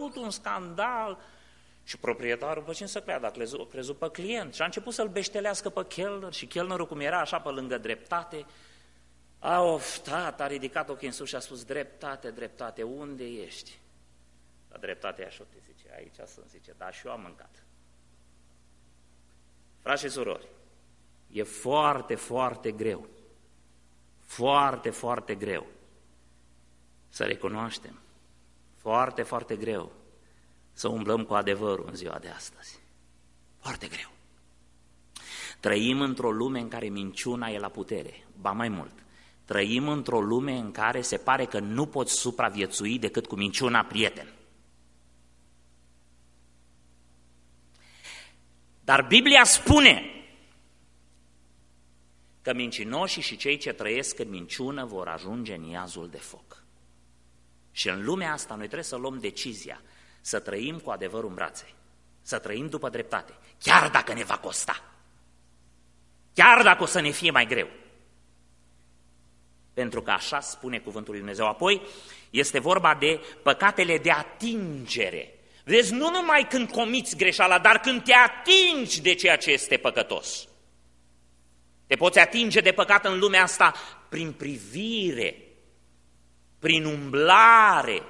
apărut un scandal și proprietarul, pe cine să creadă, a crezut pe client și a început să-l beștelească pe chelner și chelnerul, cum era așa pe lângă dreptate, a oftat, a ridicat ochii în sus și a spus, dreptate, dreptate, unde ești? La dreptate așa te zice, aici sunt, zice, da, și eu am mâncat. Frați și surori, e foarte, foarte greu, foarte, foarte greu să recunoaștem, foarte, foarte greu să umblăm cu adevărul în ziua de astăzi. Foarte greu. Trăim într-o lume în care minciuna e la putere, ba mai mult. Trăim într-o lume în care se pare că nu poți supraviețui decât cu minciuna, prieten. Dar Biblia spune că mincinoșii și cei ce trăiesc în minciună vor ajunge în iazul de foc. Și în lumea asta noi trebuie să luăm decizia să trăim cu adevărul în brațe, să trăim după dreptate, chiar dacă ne va costa, chiar dacă o să ne fie mai greu. Pentru că așa spune cuvântul lui Dumnezeu. Apoi este vorba de păcatele de atingere. Vedeți, nu numai când comiți greșeala, dar când te atingi de ceea ce este păcătos. Te poți atinge de păcat în lumea asta prin privire, prin umblare.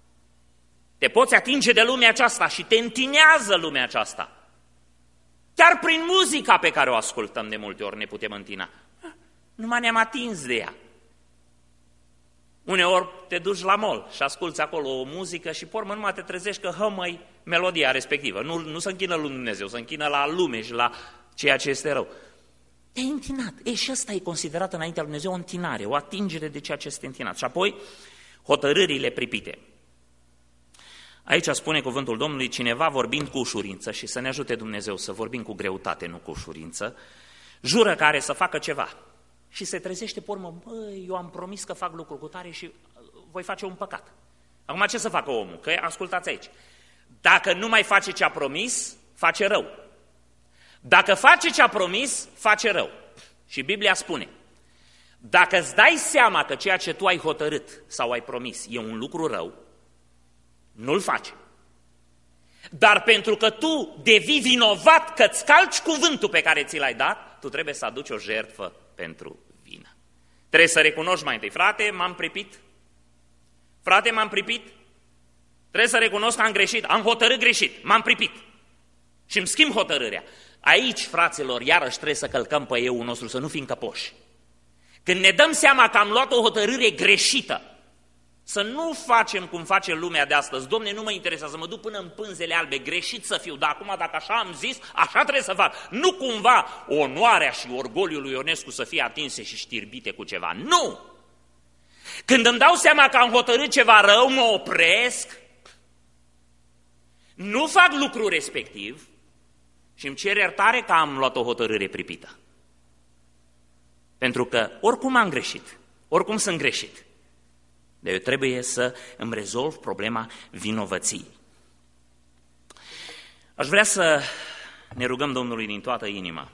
Te poți atinge de lumea aceasta și te întinează lumea aceasta. Chiar prin muzica pe care o ascultăm de multe ori ne putem întina. Numai ne-am atins de ea. Uneori te duci la mall și asculți acolo o muzică și pe urmă numai te trezești că hămăi melodia respectivă. Nu se închină lui Dumnezeu, se închină la lume și la ceea ce este rău. Te-ai întinat. Și ăsta e considerat înaintea lui Dumnezeu o întinare, o atingere de ceea ce este întinat. Și apoi hotărârile pripite. Aici spune cuvântul Domnului, cineva vorbind cu ușurință, și să ne ajute Dumnezeu să vorbim cu greutate, nu cu ușurință, jură că are să facă ceva și se trezește pe urmă, băi, eu am promis că fac lucruri cu tare și voi face un păcat. Acum ce să facă omul? Că ascultați aici, dacă nu mai face ce a promis, face rău. Dacă face ce a promis, face rău. Și Biblia spune, dacă îți dai seama că ceea ce tu ai hotărât sau ai promis e un lucru rău, nu-l face. Dar pentru că tu devii vinovat că îți calci cuvântul pe care ți l-ai dat, tu trebuie să aduci o jertfă pentru vină. Trebuie să recunoști mai întâi, frate, m-am pripit. Frate, m-am pripit. Trebuie să recunosc că am greșit, am hotărât greșit, m-am pripit. Și îmi schimb hotărârea. Aici, fraților, iarăși trebuie să călcăm pe euul nostru, să nu fim căpoși. Când ne dăm seama că am luat o hotărâre greșită, să nu facem cum face lumea de astăzi. Dom'le, nu mă interesează, mă duc până în pânzele albe, greșit să fiu, dar acum dacă așa am zis, așa trebuie să fac. Nu cumva onoarea și orgoliul lui Ionescu să fie atinse și știrbite cu ceva. Nu! Când îmi dau seama că am hotărât ceva rău, mă opresc, nu fac lucrul respectiv și îmi cer iertare că am luat o hotărâre pripită. Pentru că oricum am greșit, oricum sunt greșit. Dar eu trebuie să îmi rezolv problema vinovăției. Aș vrea să ne rugăm Domnului din toată inima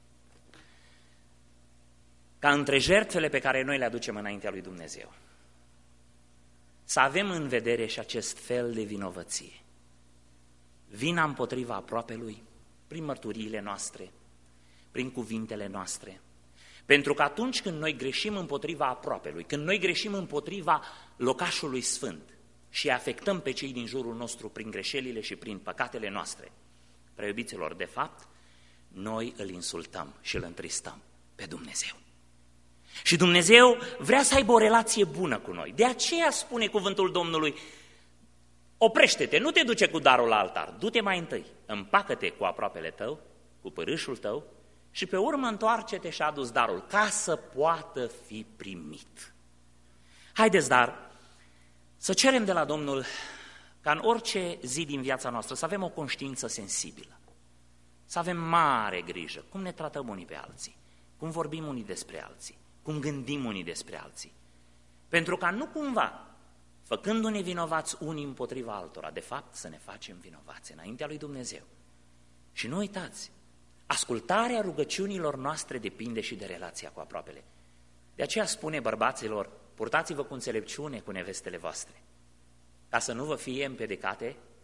ca între jertfele pe care noi le aducem înaintea lui Dumnezeu să avem în vedere și acest fel de vinovăție. Vina împotriva aproapelui, prin mărturiile noastre, prin cuvintele noastre. Pentru că atunci când noi greșim împotriva aproapelui, când noi greșim împotriva locașului sfânt și afectăm pe cei din jurul nostru prin greșelile și prin păcatele noastre, preiubiților, de fapt, noi îl insultăm și îl întristăm pe Dumnezeu. Și Dumnezeu vrea să aibă o relație bună cu noi. De aceea spune cuvântul Domnului, oprește-te, nu te duce cu darul la altar, du-te mai întâi, împacă-te cu aproapele tău, cu părâșul tău, și pe urmă întoarce-te și adu-ți darul, ca să poată fi primit. Haideți, dar, să cerem de la Domnul ca în orice zi din viața noastră să avem o conștiință sensibilă, să avem mare grijă cum ne tratăm unii pe alții, cum vorbim unii despre alții, cum gândim unii despre alții. Pentru ca nu cumva, făcându-ne vinovați unii împotriva altora, de fapt să ne facem vinovați înaintea lui Dumnezeu. Și nu uitați, ascultarea rugăciunilor noastre depinde și de relația cu aproapele. De aceea spune bărbaților, purtați-vă cu înțelepciune cu nevestele voastre, ca să nu vă fie împiedicate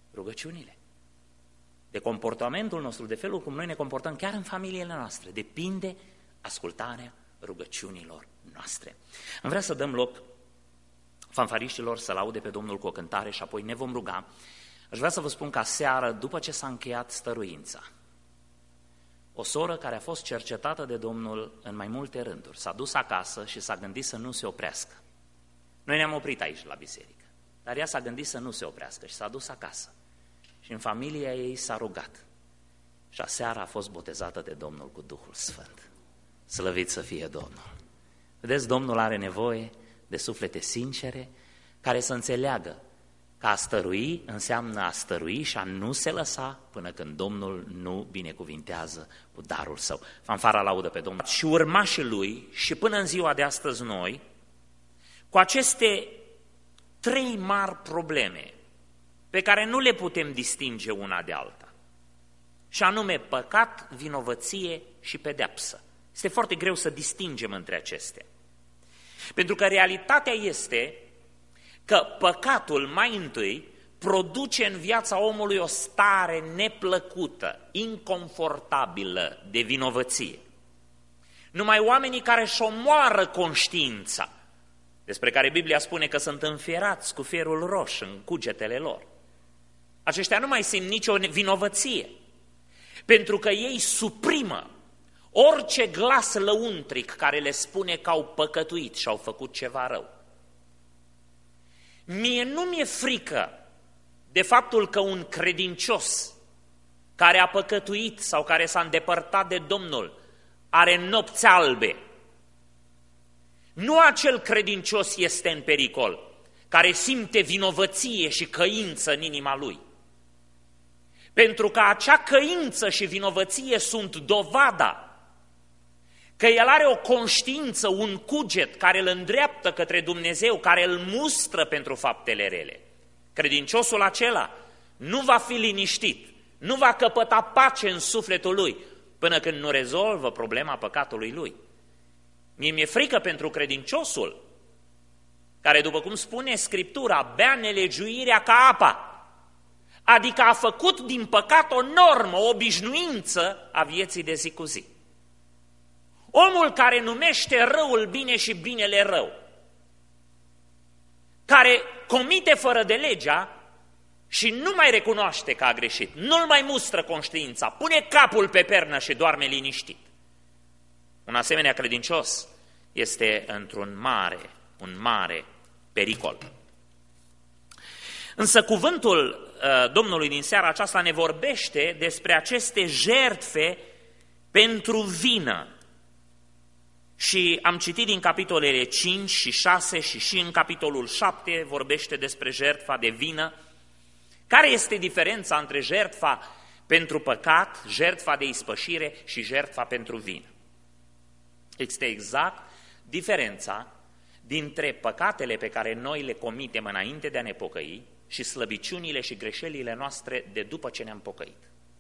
Rugăciunile. De comportamentul nostru, de felul cum noi ne comportăm chiar în familiile noastre, depinde ascultarea rugăciunilor noastre. Am vrea să dăm loc fanfariștilor să laude pe Domnul cu o cântare și apoi ne vom ruga. Aș vrea să vă spun că aseară, după ce s-a încheiat stăruința, o soră care a fost cercetată de Domnul în mai multe rânduri s-a dus acasă și s-a gândit să nu se oprească. Noi ne-am oprit aici la biserică, dar ea s-a gândit să nu se oprească și s-a dus acasă. Și în familia ei s-a rugat. Și aseară a fost botezată de Domnul cu Duhul Sfânt. Slăvit să fie Domnul! Vedeți, Domnul are nevoie de suflete sincere care să înțeleagă că a stărui înseamnă a stărui și a nu se lăsa până când Domnul nu binecuvintează cu darul Său. Fanfara laudă pe Domnul. Și urmașii Lui și până în ziua de astăzi noi, cu aceste 3 mari probleme pe care nu le putem distinge una de alta, și anume păcat, vinovăție și pedeapsă. Este foarte greu să distingem între acestea. Pentru că realitatea este că păcatul mai întâi produce în viața omului o stare neplăcută, inconfortabilă de vinovăție. Numai oamenii care își omoară conștiința, despre care Biblia spune că sunt înfierați cu fierul roșu în cugetele lor, aceștia nu mai simt nicio vinovăție, pentru că ei suprimă orice glas lăuntric care le spune că au păcătuit și au făcut ceva rău. Mie nu mi-e frică de faptul că un credincios care a păcătuit sau care s-a îndepărtat de Domnul are nopți albe. Nu acel credincios este în pericol, care simte vinovăție și căință în inima lui. Pentru că acea căință și vinovăție sunt dovada că el are o conștiință, un cuget care îl îndreaptă către Dumnezeu, care îl mustră pentru faptele rele. Credinciosul acela nu va fi liniștit, nu va căpăta pace în sufletul lui până când nu rezolvă problema păcatului lui. Mie mi-e frică pentru credinciosul care, după cum spune Scriptura, bea nelegiuirea ca apa, adică a făcut din păcat o normă, o obișnuință a vieții de zi cu zi. Omul care numește răul bine și binele rău, care comite fără de legea și nu mai recunoaște că a greșit, nu-l mai mustră conștiința, pune capul pe pernă și doarme liniștit. Un asemenea credincios este într-un mare pericol. Însă cuvântul Domnului din seara aceasta ne vorbește despre aceste jertfe pentru vină. Și am citit din capitolele 5 și 6 și în capitolul 7 vorbește despre jertfa de vină. Care este diferența între jertfa pentru păcat, jertfa de ispășire și jertfa pentru vină? Este exact diferența dintre păcatele pe care noi le comitem înainte de a ne pocăi și slăbiciunile și greșelile noastre de după ce ne-am pocăit.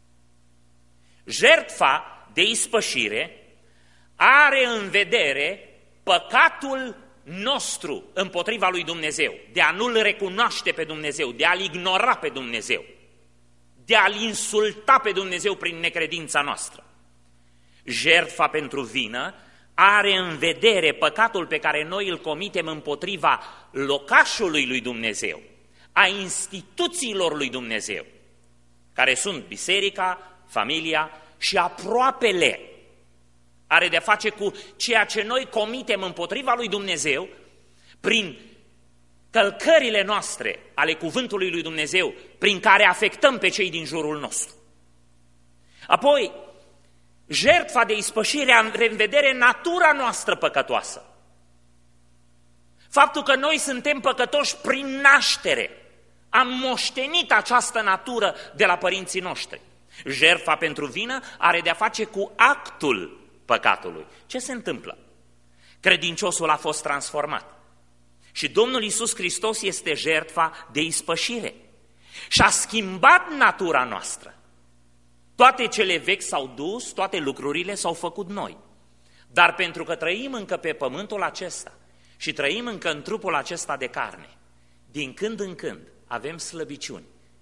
Jertfa de ispășire are în vedere păcatul nostru împotriva lui Dumnezeu, de a nu-L recunoaște pe Dumnezeu, de a-L ignora pe Dumnezeu, de a-L insulta pe Dumnezeu prin necredința noastră. Jertfa pentru vină are în vedere păcatul pe care noi îl comitem împotriva locașului lui Dumnezeu, a instituțiilor lui Dumnezeu, care sunt biserica, familia și aproapele. Are de-a face cu ceea ce noi comitem împotriva lui Dumnezeu prin călcările noastre ale cuvântului lui Dumnezeu, prin care afectăm pe cei din jurul nostru. Apoi, jertfa de ispășire are în vedere natura noastră păcătoasă. Faptul că noi suntem păcătoși prin naștere. Am moștenit această natură de la părinții noștri. Jertfa pentru vină are de-a face cu actul păcatului. Ce se întâmplă? Credinciosul a fost transformat. Și Domnul Iisus Hristos este jertfa de ispășire. Și a schimbat natura noastră. Toate cele vechi s-au dus, toate lucrurile s-au făcut noi. Dar pentru că trăim încă pe pământul acesta și trăim încă în trupul acesta de carne, din când în când avem slăbiciuni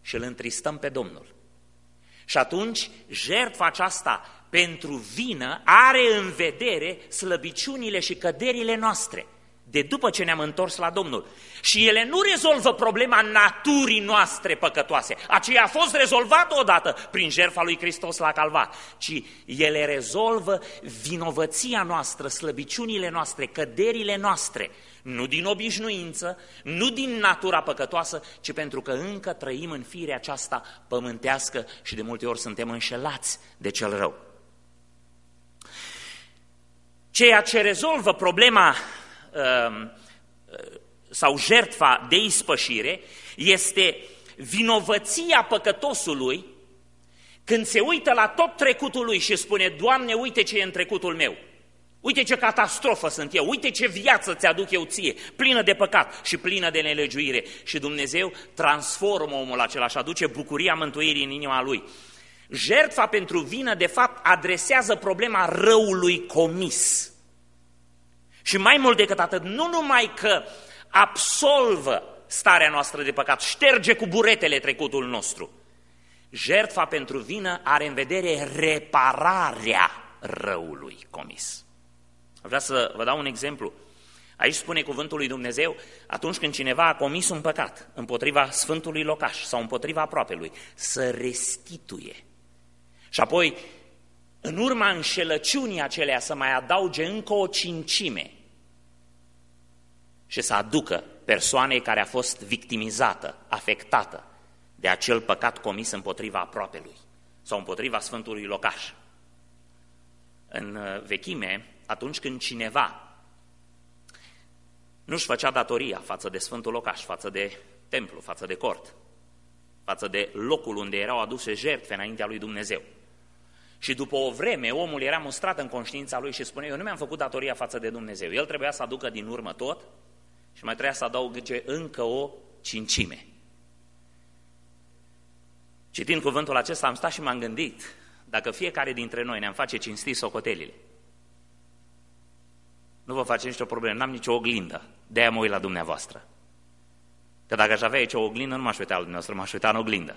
și îl întristăm pe Domnul. Și atunci jertfa aceasta pentru vină are în vedere slăbiciunile și căderile noastre de după ce ne-am întors la Domnul. Și ele nu rezolvă problema naturii noastre păcătoase. Aceea a fost rezolvată odată prin jertfa lui Hristos la Calvar, ci ele rezolvă vinovăția noastră, slăbiciunile noastre, căderile noastre, nu din obișnuință, nu din natura păcătoasă, ci pentru că încă trăim în firea aceasta pământească și de multe ori suntem înșelați de cel rău. Ceea ce rezolvă problema sau jertfa de ispășire este vinovăția păcătosului când se uită la tot trecutul lui și spune: Doamne, uite ce e în trecutul meu, uite ce catastrofă sunt eu, uite ce viață ți-aduc eu ție, plină de păcat și plină de nelegiuire. Și Dumnezeu transformă omul acela și aduce bucuria mântuirii în inima lui. Jertfa pentru vină, de fapt, adresează problema răului comis. Și mai mult decât atât, nu numai că absolvă starea noastră de păcat, șterge cu buretele trecutul nostru. Jertfa pentru vină are în vedere repararea răului comis. Vreau să vă dau un exemplu. Aici spune cuvântul lui Dumnezeu, atunci când cineva a comis un păcat împotriva sfântului locaș sau împotriva aproapelui, să restituie. Și apoi, în urma înșelăciunii acelea, să mai adauge încă o cincime și să aducă persoanei care a fost victimizată, afectată de acel păcat comis împotriva aproapelui sau împotriva sfântului locaș. În vechime, atunci când cineva nu-și făcea datoria față de sfântul locaș, față de templu, față de cort, față de locul unde erau aduse jertfe înaintea lui Dumnezeu, și după o vreme omul era mustrat în conștiința lui și spunea: eu nu mi-am făcut datoria față de Dumnezeu. El trebuia să aducă din urmă tot și mai trebuia să adauge încă o cincime. Citind cuvântul acesta am stat și m-am gândit, dacă fiecare dintre noi ne-am face cinstit socotelile, nu vă face nicio problemă, n-am nicio oglindă, de-aia mă uit la dumneavoastră. Că dacă aș avea aici o oglindă, nu m-aș uita la dumneavoastră, m-aș uita în oglindă.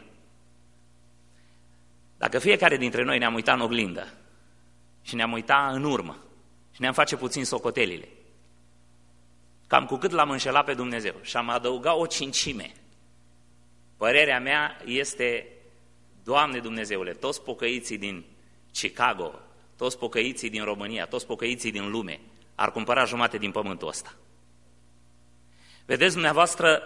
Dacă fiecare dintre noi ne-am uitat în oglindă și ne-am uitat în urmă și ne-am face puțin socotelile, cam cu cât l-am înșelat pe Dumnezeu și am adăugat o cincime, părerea mea este: Doamne Dumnezeule, toți pocăiții din Chicago, toți pocăiții din România, toți pocăiții din lume ar cumpăra jumate din pământul ăsta. Vedeți dumneavoastră,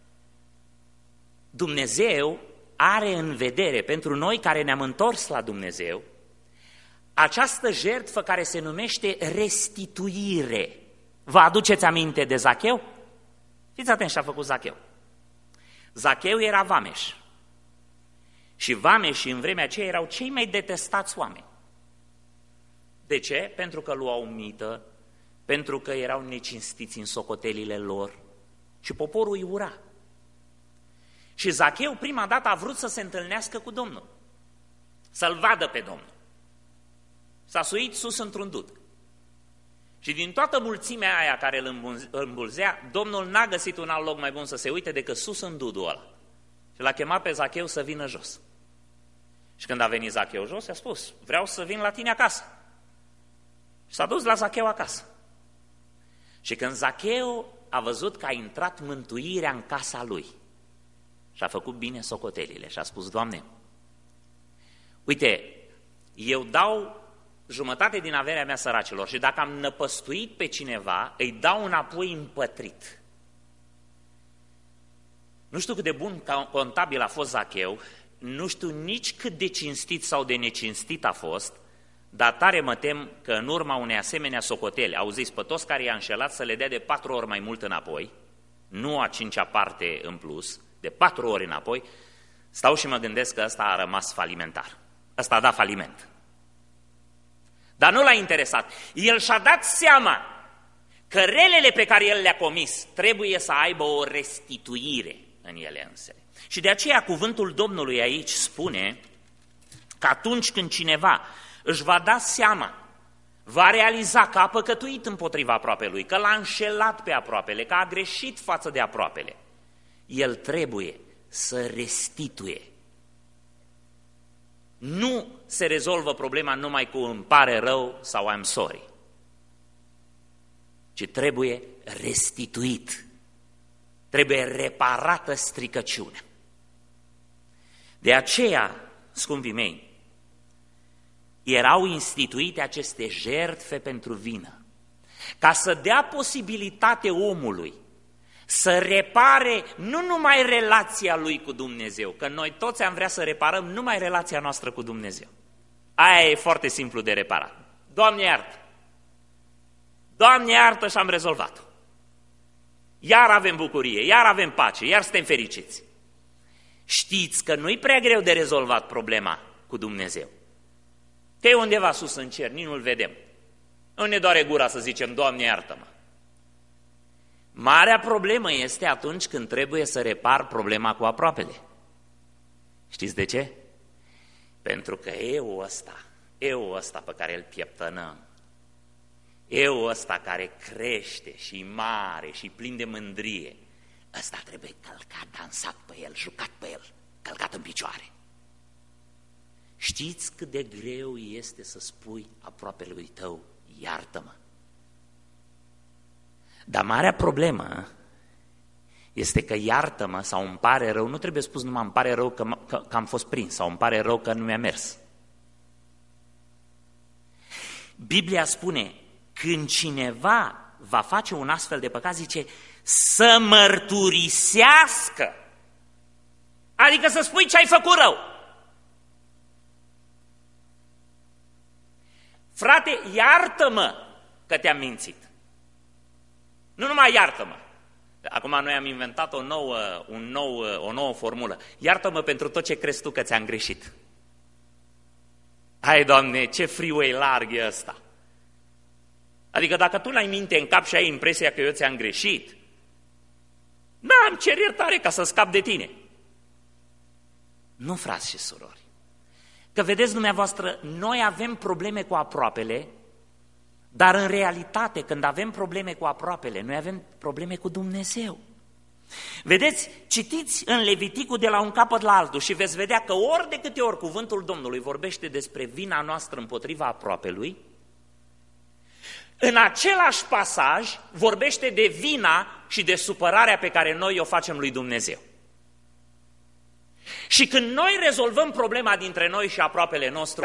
Dumnezeu are în vedere pentru noi care ne-am întors la Dumnezeu această jertfă care se numește restituire. Vă aduceți aminte de Zacheu? Fiți atenți ce a făcut Zacheu. Zacheu era vameș. Și vameșii în vremea aceea erau cei mai detestați oameni. De ce? Pentru că luau mită, pentru că erau necinstiți în socotelile lor și poporul îi ura. Și Zacheu prima dată a vrut să se întâlnească cu Domnul, să-L vadă pe Domnul. S-a suit sus într-un dud. Și din toată mulțimea aia care îl îmbulzea, Domnul n-a găsit un alt loc mai bun să se uite decât sus în dudul ăla. Și l-a chemat pe Zacheu să vină jos. Și când a venit Zacheu jos, i-a spus: vreau să vin la tine acasă. Și s-a dus la Zacheu acasă. Și când Zacheu a văzut că a intrat mântuirea în casa lui și a făcut bine socotelile și a spus: Doamne, uite, eu dau jumătate din averea mea săracilor și dacă am năpăstuit pe cineva, îi dau înapoi împătrit. Nu știu cât de bun contabil a fost Zacheu, nu știu nici cât de cinstit sau de necinstit a fost, dar tare mă tem că în urma unei asemenea socotele, auziți, pe toți care i-a înșelat să le dea de 4 ori mai mult înapoi, nu a 5-a parte în plus, de 4 ori înapoi, stau și mă gândesc că ăsta a rămas falimentar. Ăsta a dat faliment. Dar nu l-a interesat. El și-a dat seama că relele pe care el le-a comis trebuie să aibă o restituire în ele însele. Și de aceea cuvântul Domnului aici spune că atunci când cineva își va da seama, va realiza că a păcătuit împotriva aproapelui, că l-a înșelat pe aproapele, că a greșit față de aproapele, el trebuie să restituie. Nu se rezolvă problema numai cu îmi pare rău sau I'm sorry, ci trebuie restituit, trebuie reparată stricăciunea. De aceea, scumpii mei, erau instituite aceste jertfe pentru vină, ca să dea posibilitate omului să repare nu numai relația lui cu Dumnezeu, că noi toți am vrea să reparăm numai relația noastră cu Dumnezeu. Aia e foarte simplu de reparat. Doamne iartă! Doamne iartă și am rezolvat-o. Iar avem bucurie, iar avem pace, iar suntem fericiți. Știți că nu-i prea greu de rezolvat problema cu Dumnezeu. Că e undeva sus în cer, nici nu-L vedem. Nu ne doare gura să zicem, Doamne iartă-mă. Marea problemă este atunci când trebuie să repar problema cu aproapele. Știți de ce? Pentru că eu ăsta pe care îl pieptănăm, eu ăsta care crește și mare și plin de mândrie, ăsta trebuie călcat, dansat pe el, jucat pe el, călcat în picioare. Știți cât de greu este să spui aproapelui tău, iartă-mă? Dar marea problemă este că iartă-mă sau îmi pare rău, nu trebuie spus numai îmi pare rău că am fost prins sau îmi pare rău că nu mi-a mers. Biblia spune, când cineva va face un astfel de păcat, zice, să mărturisească, adică să spui ce ai făcut rău. Frate, iartă-mă că te-am mințit. Nu numai iartă-mă. Acum noi am inventat o nouă formulă. Iartă-mă pentru tot ce crezi tu că ți-am greșit. Hai, Doamne, ce freeway larg e ăsta. Adică dacă tu n-ai minte în cap și ai impresia că eu ți-am greșit, am cer iertare ca să scap de tine. Nu, frați și surori. Că vedeți dumneavoastră, noi avem probleme cu aproapele, dar în realitate, când avem probleme cu aproapele, noi avem probleme cu Dumnezeu. Vedeți, citiți în Leviticul de la un capăt la altul și veți vedea că ori de câte ori cuvântul Domnului vorbește despre vina noastră împotriva aproapelui, în același pasaj vorbește de vina și de supărarea pe care noi o facem lui Dumnezeu. Și când noi rezolvăm problema dintre noi și aproapele nostru,